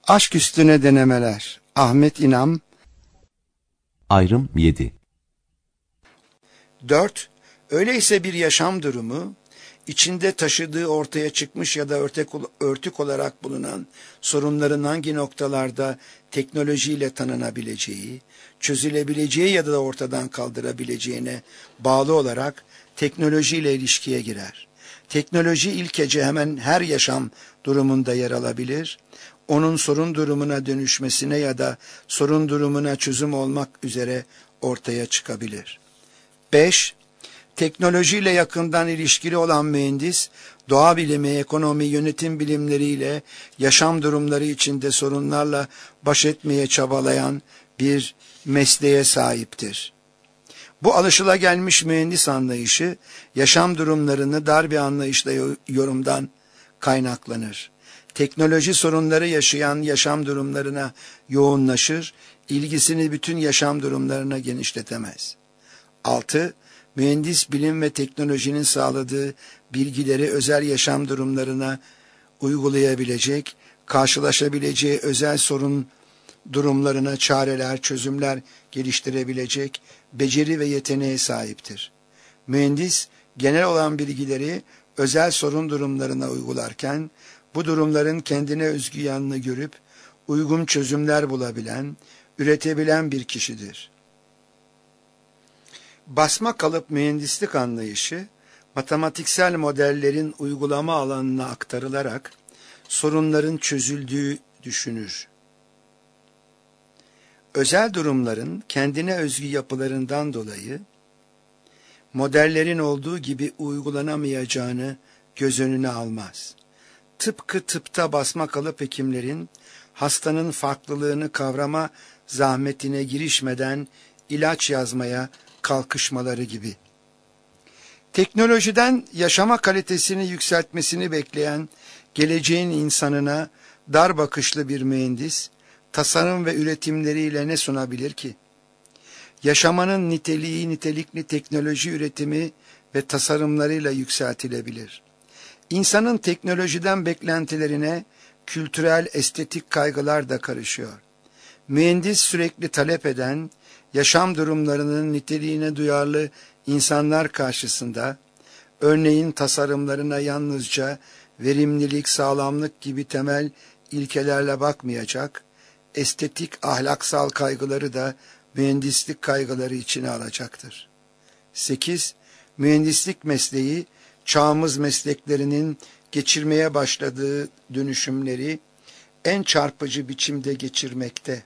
Aşk üstüne denemeler. Ahmet İnam. Ayrım 7. 4. Öyleyse bir yaşam durumu, içinde taşıdığı ortaya çıkmış ya da örtük olarak bulunan sorunların hangi noktalarda teknolojiyle tanınabileceği, çözülebileceği ya da ortadan kaldırabileceğine bağlı olarak teknolojiyle ilişkiye girer. Teknoloji ilkece hemen her yaşam durumunda yer alabilir, onun sorun durumuna dönüşmesine ya da sorun durumuna çözüm olmak üzere ortaya çıkabilir. 5. Teknolojiyle yakından ilişkili olan mühendis, doğa bilimi, ekonomi, yönetim bilimleriyle yaşam durumları içinde sorunlarla baş etmeye çabalayan bir mesleğe sahiptir. Bu alışılagelmiş mühendis anlayışı, yaşam durumlarını dar bir anlayışla yorumdan kaynaklanır. Teknoloji sorunları yaşayan yaşam durumlarına yoğunlaşır, ilgisini bütün yaşam durumlarına genişletemez. 6. Mühendis bilim ve teknolojinin sağladığı bilgileri özel yaşam durumlarına uygulayabilecek, karşılaşabileceği özel sorun durumlarına çareler, çözümler geliştirebilecek beceri ve yeteneğe sahiptir. Mühendis, genel olan bilgileri özel sorun durumlarına uygularken, bu durumların kendine özgü yanını görüp, uygun çözümler bulabilen, üretebilen bir kişidir. Basma kalıp mühendislik anlayışı, matematiksel modellerin uygulama alanına aktarılarak sorunların çözüldüğü düşünür. Özel durumların kendine özgü yapılarından dolayı modellerin olduğu gibi uygulanamayacağını göz önüne almaz. Tıpkı tıpta basma kalıp hekimlerin hastanın farklılığını kavrama zahmetine girişmeden ilaç yazmaya kalkışmaları gibi. Teknolojiden yaşama kalitesini yükseltmesini bekleyen geleceğin insanına dar bakışlı bir mühendis, tasarım ve üretimleriyle ne sunabilir ki? Yaşamanın niteliği nitelikli teknoloji üretimi ve tasarımlarıyla yükseltilebilir. İnsanın teknolojiden beklentilerine kültürel, estetik kaygılar da karışıyor. Mühendis sürekli talep eden, yaşam durumlarının niteliğine duyarlı insanlar karşısında, örneğin tasarımlarına yalnızca verimlilik, sağlamlık gibi temel ilkelerle bakmayacak, estetik, ahlaksal kaygıları da mühendislik kaygıları içine alacaktır. 8. Mühendislik mesleği, çağımız mesleklerinin geçirmeye başladığı dönüşümleri en çarpıcı biçimde geçirmekte.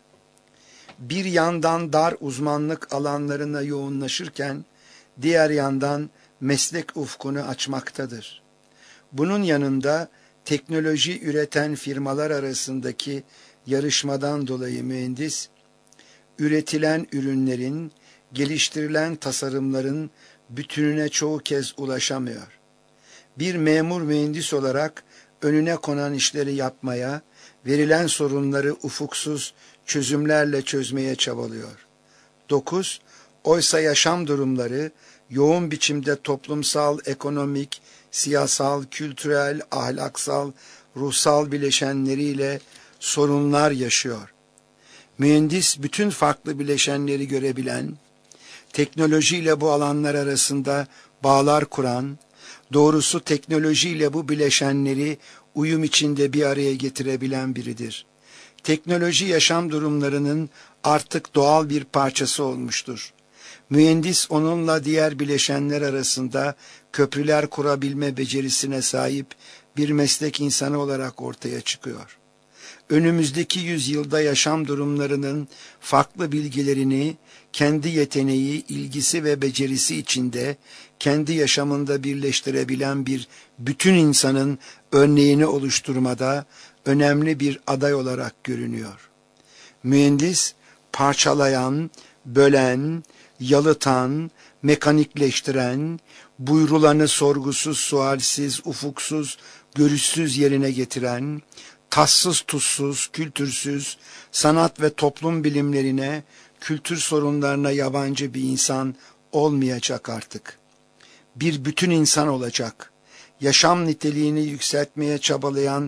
Bir yandan dar uzmanlık alanlarına yoğunlaşırken, diğer yandan meslek ufkunu açmaktadır. Bunun yanında teknoloji üreten firmalar arasındaki yarışmadan dolayı mühendis, üretilen ürünlerin, geliştirilen tasarımların bütününe çoğu kez ulaşamıyor. Bir memur mühendis olarak önüne konan işleri yapmaya, verilen sorunları ufuksuz çözümlerle çözmeye çabalıyor. 9. Oysa yaşam durumları yoğun biçimde toplumsal, ekonomik, siyasal, kültürel, ahlaksal, ruhsal bileşenleriyle sorunlar yaşıyor. Mühendis bütün farklı bileşenleri görebilen, teknolojiyle bu alanlar arasında bağlar kuran, doğrusu teknolojiyle bu bileşenleri uyum içinde bir araya getirebilen biridir. Teknoloji yaşam durumlarının artık doğal bir parçası olmuştur. Mühendis onunla diğer bileşenler arasında köprüler kurabilme becerisine sahip bir meslek insanı olarak ortaya çıkıyor. Önümüzdeki yüzyılda yaşam durumlarının farklı bilgilerini kendi yeteneği, ilgisi ve becerisi içinde kendi yaşamında birleştirebilen bir bütün insanın örneğini oluşturmada önemli bir aday olarak görünüyor. Mühendis, parçalayan, bölen, yalıtan, mekanikleştiren, buyrulanı sorgusuz, sualsiz, ufuksuz, görüşsüz yerine getiren, tatsız tuzsuz, kültürsüz, sanat ve toplum bilimlerine, kültür sorunlarına yabancı bir insan olmayacak artık. Bir bütün insan olacak. Yaşam niteliğini yükseltmeye çabalayan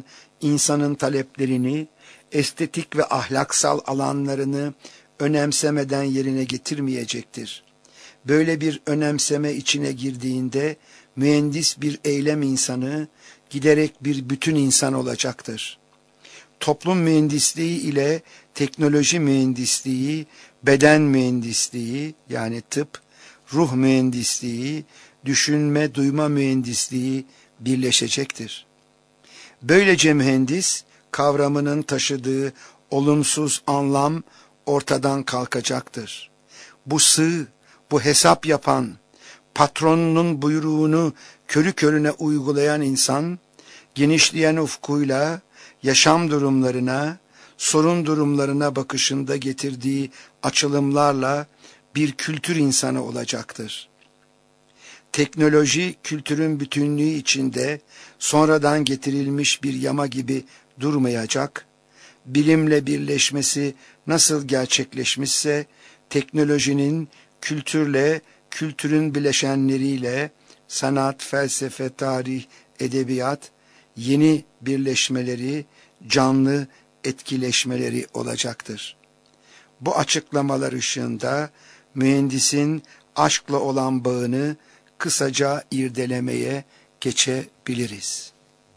insanın taleplerini, estetik ve ahlaksal alanlarını önemsemeden yerine getirmeyecektir. Böyle bir önemseme içine girdiğinde mühendis bir eylem insanı, giderek bir bütün insan olacaktır. Toplum mühendisliği ile teknoloji mühendisliği, beden mühendisliği yani tıp, ruh mühendisliği, düşünme, duyma mühendisliği birleşecektir. Böylece mühendis kavramının taşıdığı olumsuz anlam ortadan kalkacaktır. Bu sığ, bu hesap yapan, patronunun buyruğunu körü körüne uygulayan insan, genişleyen ufkuyla yaşam durumlarına, sorun durumlarına bakışında getirdiği açılımlarla bir kültür insanı olacaktır. Teknoloji kültürün bütünlüğü içinde sonradan getirilmiş bir yama gibi durmayacak, bilimle birleşmesi nasıl gerçekleşmişse teknolojinin kültürle, kültürün bileşenleriyle sanat, felsefe, tarih, edebiyat yeni birleşmeleri, canlı etkileşmeleri olacaktır. Bu açıklamalar ışığında mühendisin aşkla olan bağını kısaca irdelemeye geçebiliriz.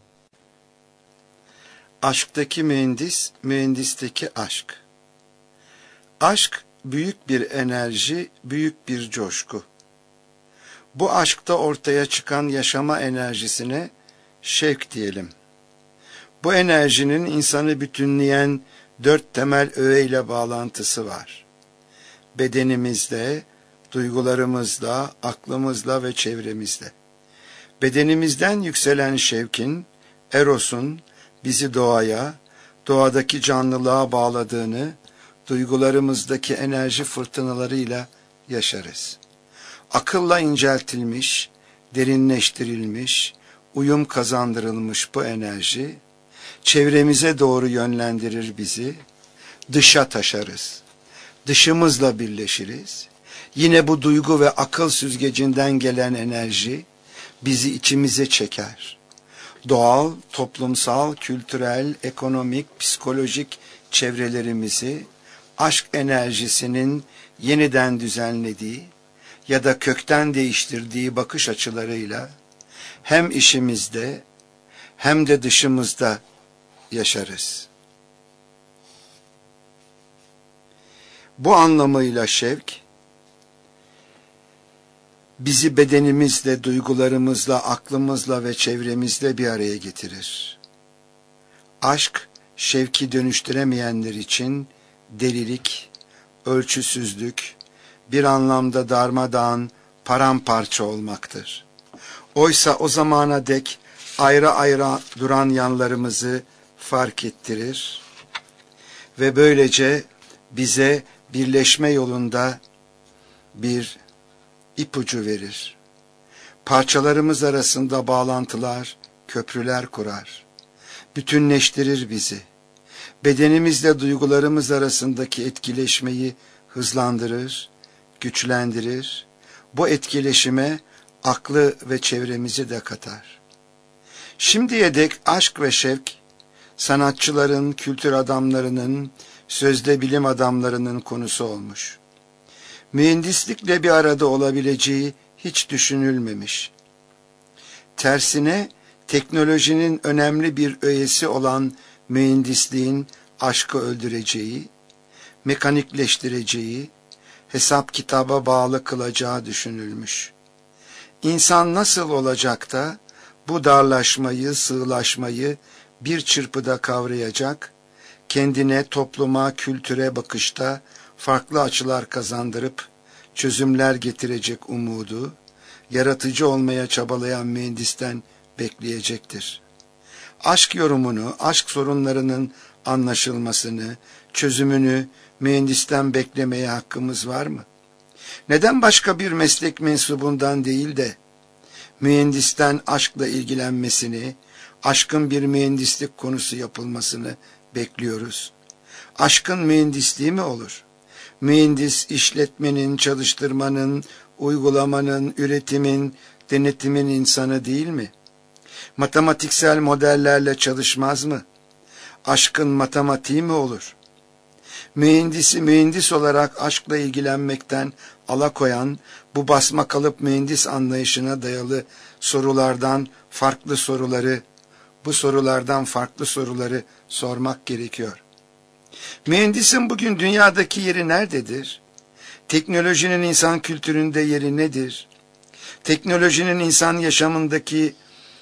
Aşktaki mühendis, mühendisteki aşk. Aşk büyük bir enerji, büyük bir coşku. Bu aşkta ortaya çıkan yaşama enerjisine şevk diyelim. Bu enerjinin insanı bütünleyen 4 temel öğe ile bağlantısı var. Bedenimizle, duygularımızla, aklımızla ve çevremizle. Bedenimizden yükselen şevkin, erosun bizi doğaya, doğadaki canlılığa bağladığını, duygularımızdaki enerji fırtınalarıyla yaşarız. Akılla inceltilmiş, derinleştirilmiş, uyum kazandırılmış bu enerji, çevremize doğru yönlendirir bizi, dışa taşarız. Dışımızla birleşiriz. Yine bu duygu ve akıl süzgecinden gelen enerji bizi içimize çeker. Doğal, toplumsal, kültürel, ekonomik, psikolojik çevrelerimizi aşk enerjisinin yeniden düzenlediği ya da kökten değiştirdiği bakış açılarıyla hem işimizde hem de dışımızda yaşarız. Bu anlamıyla şevk, bizi bedenimizle, duygularımızla, aklımızla ve çevremizle bir araya getirir. Aşk, şevki dönüştüremeyenler için delilik, ölçüsüzlük, bir anlamda darmadağın, paramparça olmaktır. Oysa o zamana dek ayrı ayrı duran yanlarımızı fark ettirir ve böylece bize birleşme yolunda bir ipucu verir. Parçalarımız arasında bağlantılar, köprüler kurar. Bütünleştirir bizi. Bedenimizle duygularımız arasındaki etkileşmeyi hızlandırır, güçlendirir. Bu etkileşime aklı ve çevremizi de katar. Şimdiye dek aşk ve şevk, sanatçıların, kültür adamlarının, sözde bilim adamlarının konusu olmuş. Mühendislikle bir arada olabileceği hiç düşünülmemiş. Tersine teknolojinin önemli bir öğesi olan mühendisliğin aşkı öldüreceği, mekanikleştireceği, hesap kitaba bağlı kılacağı düşünülmüş. İnsan nasıl olacak da bu darlaşmayı, sığlaşmayı bir çırpıda kavrayacak, kendine, topluma, kültüre bakışta farklı açılar kazandırıp çözümler getirecek umudu, yaratıcı olmaya çabalayan mühendisten bekleyecektir. Aşk yorumunu, aşk sorunlarının anlaşılmasını, çözümünü mühendisten beklemeye hakkımız var mı? Neden başka bir meslek mensubundan değil de mühendisten aşkla ilgilenmesini, aşkın bir mühendislik konusu yapılmasını bekliyoruz? Aşkın mühendisliği mi olur? Mühendis işletmenin, çalıştırmanın, uygulamanın, üretimin, denetimin insanı değil mi? Matematiksel modellerle çalışmaz mı? Aşkın matematiği mi olur? Mühendisi mühendis olarak aşkla ilgilenmekten alakoyan bu basmakalıp mühendis anlayışına dayalı bu sorulardan farklı soruları sormak gerekiyor. Mühendisin bugün dünyadaki yeri nerededir? Teknolojinin insan kültüründe yeri nedir? Teknolojinin insan yaşamındaki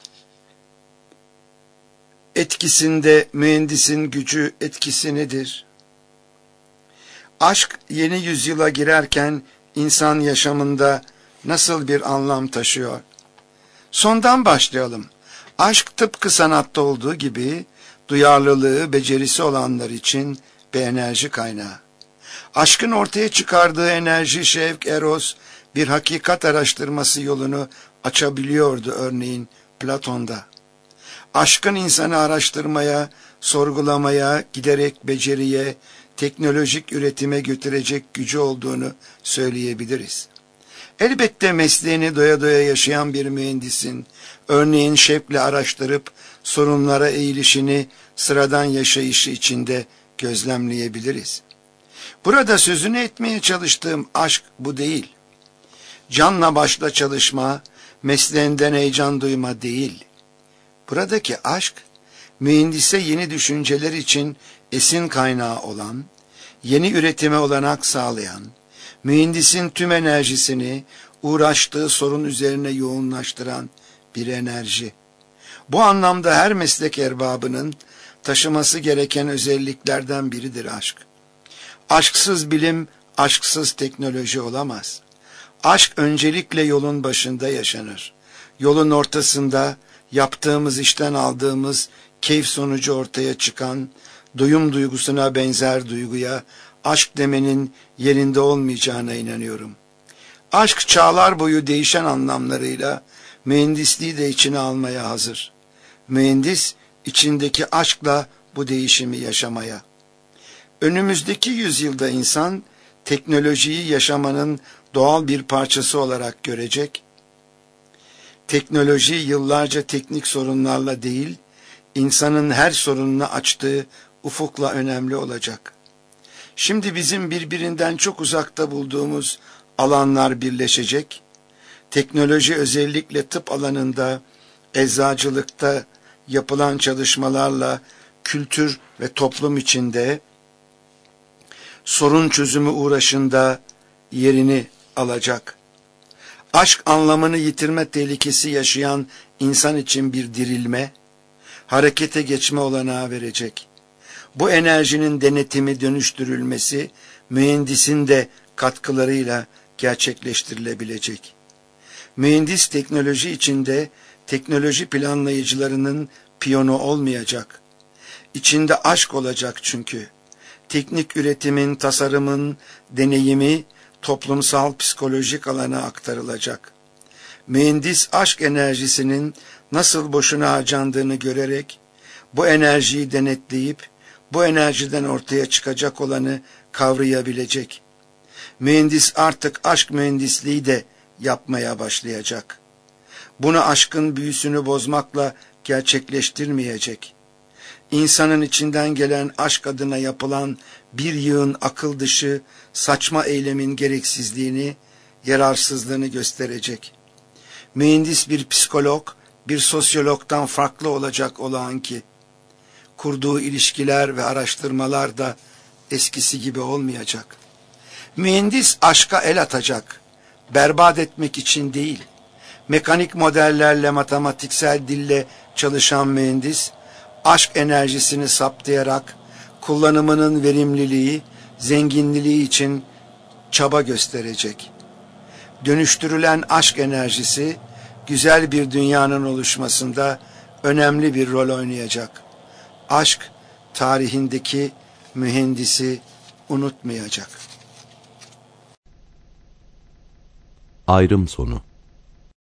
etkisinde mühendisin gücü, etkisi nedir? Aşk yeni yüzyıla girerken insan yaşamında nasıl bir anlam taşıyor? Sondan başlayalım. Aşk tıpkı sanatta olduğu gibi duyarlılığı, becerisi olanlar için bir enerji kaynağı. Aşkın ortaya çıkardığı enerji, şevk, eros bir hakikat araştırması yolunu açabiliyordu örneğin Platon'da. Aşkın insanı araştırmaya, sorgulamaya, giderek beceriye, teknolojik üretime götürecek gücü olduğunu söyleyebiliriz. Elbette mesleğini doya doya yaşayan bir mühendisin, örneğin şevkle araştırıp sorunlara eğilişini sıradan yaşayışı içinde gözlemleyebiliriz. Burada sözünü etmeye çalıştığım aşk bu değil. Canla başla çalışma, mesleğinden heyecan duyma değil. Buradaki aşk, mühendise yeni düşünceler için esin kaynağı olan, yeni üretime olanak sağlayan, mühendisin tüm enerjisini uğraştığı sorun üzerine yoğunlaştıran bir enerji. Bu anlamda her meslek erbabının taşıması gereken özelliklerden biridir aşk. Aşksız bilim, aşksız teknoloji olamaz. Aşk öncelikle yolun başında yaşanır. Yolun ortasında yaptığımız işten aldığımız keyif sonucu ortaya çıkan, doyum duygusuna benzer duyguya aşk demenin yerinde olmayacağına inanıyorum. Aşk çağlar boyu değişen anlamlarıyla mühendisliği de içine almaya hazır. Mühendis içindeki aşkla bu değişimi yaşamaya. Önümüzdeki yüzyılda insan teknolojiyi yaşamanın doğal bir parçası olarak görecek. Teknoloji yıllarca teknik sorunlarla değil, insanın her sorununu açtığı ufukla önemli olacak. Şimdi bizim birbirinden çok uzakta bulduğumuz alanlar birleşecek. Teknoloji özellikle tıp alanında, eczacılıkta yapılan çalışmalarla kültür ve toplum içinde sorun çözümü uğraşında yerini alacak. Aşk anlamını yitirme tehlikesi yaşayan insan için bir dirilme, harekete geçme olanağı verecek. Bu enerjinin denetimi, dönüştürülmesi mühendisin de katkılarıyla gerçekleştirilebilecek. Mühendis teknoloji içinde teknoloji planlayıcılarının piyonu olmayacak. İçinde aşk olacak çünkü. Teknik üretimin, tasarımın, deneyimi toplumsal psikolojik alana aktarılacak. Mühendis aşk enerjisinin nasıl boşuna harcandığını görerek bu enerjiyi denetleyip bu enerjiden ortaya çıkacak olanı kavrayabilecek. Mühendis artık aşk mühendisliği de yapmaya başlayacak. Bunu aşkın büyüsünü bozmakla gerçekleştirmeyecek. İnsanın içinden gelen aşk adına yapılan bir yığın akıl dışı, saçma eylemin gereksizliğini, yararsızlığını gösterecek. Mühendis bir psikolog, bir sosyologdan farklı olacak olağan ki, kurduğu ilişkiler ve araştırmalar da eskisi gibi olmayacak. Mühendis aşka el atacak, berbat etmek için değil. Mekanik modellerle, matematiksel dille çalışan mühendis, aşk enerjisini saptayarak kullanımının verimliliği, zenginliği için çaba gösterecek. Dönüştürülen aşk enerjisi, güzel bir dünyanın oluşmasında önemli bir rol oynayacak. Aşk, tarihindeki mühendisi unutmayacak. Ayrım sonu.